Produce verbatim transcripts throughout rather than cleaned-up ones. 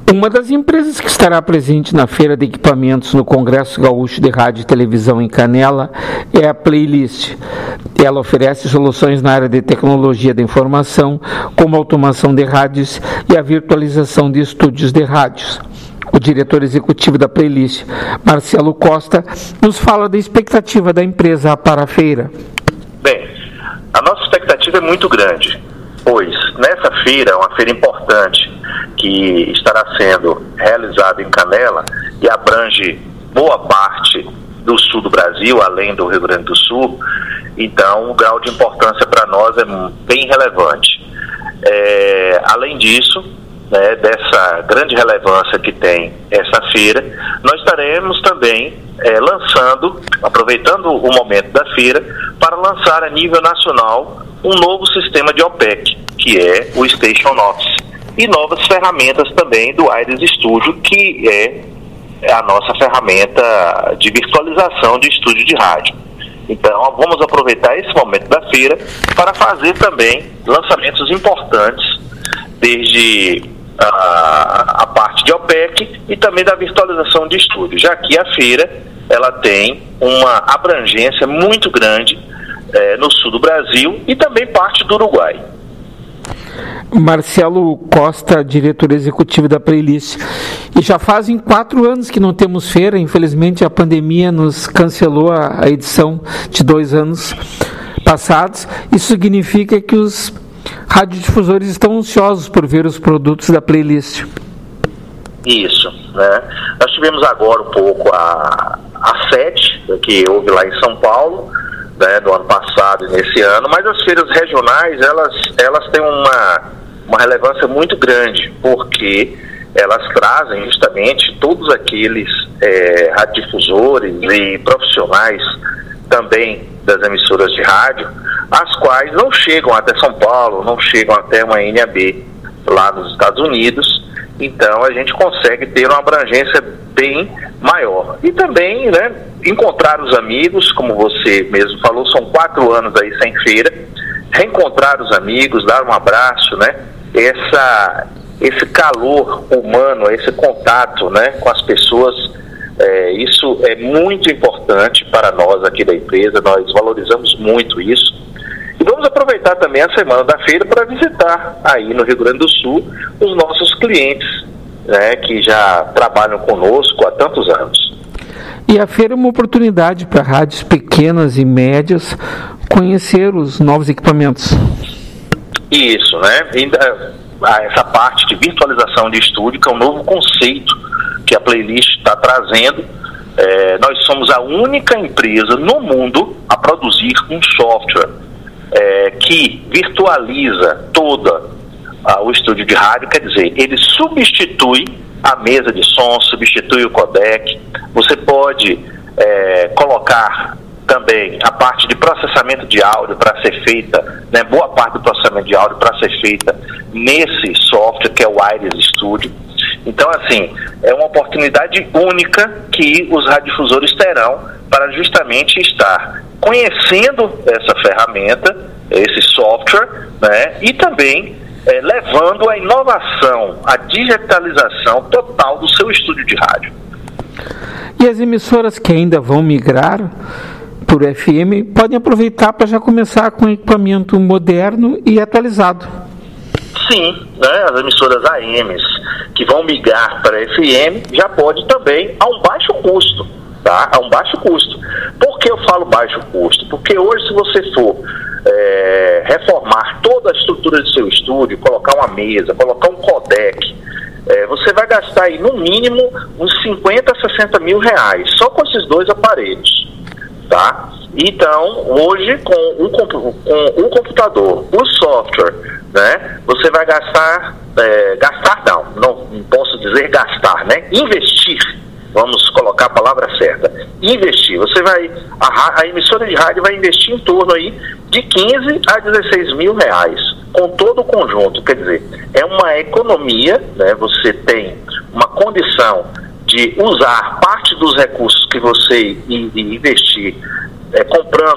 Uma das empresas que estará presente na Feira de Equipamentos no Congresso Gaúcho de Rádio e Televisão em Canela é a Playlist. Ela oferece soluções na área de tecnologia da informação, como automação de rádios e a virtualização de estúdios de rádios. O diretor executivo da Playlist, Marcelo Costa, nos fala da expectativa da empresa para a feira. Bem, a nossa expectativa é muito grande, pois nessa feira, uma feira importante, que estará sendo realizado em Canela e abrange boa parte do sul do Brasil, além do Rio Grande do Sul. Então, o grau de importância para nós é bem relevante. É, além disso, né, dessa grande relevância que tem essa feira, nós estaremos também é, lançando, aproveitando o momento da feira, para lançar a nível nacional um novo sistema de O P E C, que é o Station Office. E novas ferramentas também do Aires Studio, que é a nossa ferramenta de virtualização de estúdio de rádio. Então, vamos aproveitar esse momento da feira para fazer também lançamentos importantes, desde a, a parte de O P E C e também da virtualização de estúdio, já que a feira ela tem uma abrangência muito grande eh, no sul do Brasil e também parte do Uruguai. Marcelo Costa, diretor executivo da Playlist. E já fazem quatro anos que não temos feira, infelizmente a pandemia nos cancelou a, a edição de dois anos passados. Isso significa que os radiodifusores estão ansiosos por ver os produtos da Playlist. Isso, né? Nós tivemos agora um pouco a, a sete, que houve lá em São Paulo, né, do ano passado e nesse ano, mas as feiras regionais, elas, elas têm uma, uma relevância muito grande, porque elas trazem justamente todos aqueles é, radiodifusores e profissionais também das emissoras de rádio, as quais não chegam até São Paulo, não chegam até uma N A B lá nos Estados Unidos. Então a gente consegue ter uma abrangência bem maior. E também, né, encontrar os amigos, como você mesmo falou, são quatro anos aí sem feira, reencontrar os amigos, dar um abraço, né, essa, esse calor humano, esse contato, né, com as pessoas, é, isso é muito importante para nós aqui da empresa, nós valorizamos muito isso. E vamos aproveitar também a semana da feira para visitar aí no Rio Grande do Sul os nossos clientes, né, que já trabalham conosco há tantos anos. E a feira é uma oportunidade para rádios pequenas e médias conhecer os novos equipamentos. Isso, né? Ainda, essa parte de virtualização de estúdio, que é um novo conceito que a Playlist está trazendo. É, nós somos a única empresa no mundo a produzir um software é, que virtualiza toda a, o estúdio de rádio, quer dizer, ele substitui a mesa de som, substitui o codec. Você pode é, colocar também a parte de processamento de áudio para ser feita, né, boa parte do processamento de áudio para ser feita nesse software que é o Aires Studio. Então, assim, é uma oportunidade única que os radiodifusores terão para justamente estar conhecendo essa ferramenta, esse software, né, e também é, levando a inovação, a digitalização total do seu estúdio de rádio. E as emissoras que ainda vão migrar por F M podem aproveitar para já começar com equipamento moderno e atualizado. Sim, né, as emissoras A Ms que vão migrar para F M já pode também a um baixo custo, tá? A um baixo custo. Por que eu falo baixo custo? Porque hoje, se você for é, reformar toda a estrutura do seu estúdio, colocar uma mesa, colocar um codec, é, você vai gastar aí no mínimo uns cinquenta a sessenta mil reais só com esses dois aparelhos, tá? Então, hoje, com um, com um computador, o software, né, você vai gastar, é, gastar não, não posso dizer gastar, né, investir, vamos colocar a palavra certa, investir, você vai, a, a emissora de rádio vai investir em torno aí de quinze a dezesseis mil reais, com todo o conjunto, quer dizer, é uma economia, né, você tem uma condição de usar parte dos recursos que você investir, é, comprando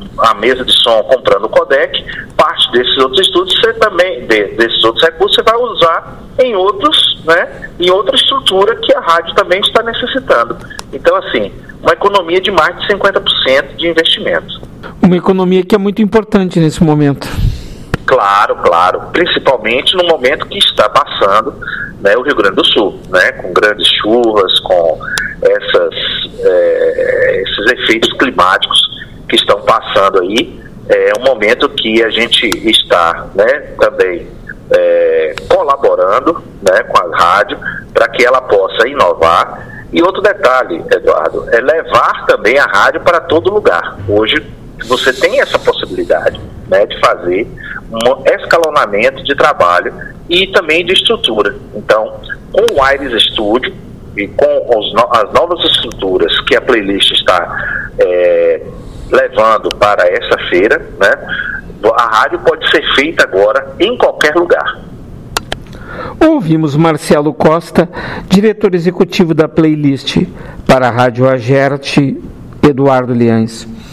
a mesa de som comprando o codec, parte desses outros estudos você também, de, desses outros recursos, você vai usar em outros, né, em outra estrutura que a rádio também está necessitando. Então, assim, uma economia de mais de cinquenta por cento de investimentos. Uma economia que é muito importante nesse momento. Claro, claro, principalmente no momento que está passando, né, o Rio Grande do Sul, né, com grandes chuvas, com essas, é, esses efeitos climáticos que estão passando aí. É um momento que a gente está, né, também é, colaborando, né, com a rádio para que ela possa inovar. E outro detalhe, Eduardo, é levar também a rádio para todo lugar. Hoje você tem essa possibilidade, né, de fazer um escalonamento de trabalho e também de estrutura. Então, com o Aires Studio e com os no- as novas estruturas que a Playlist está é, levando para essa feira, né, a rádio pode ser feita agora em qualquer lugar. Ouvimos Marcelo Costa, diretor executivo da Playlist, para a Rádio Agerte, Eduardo Liães.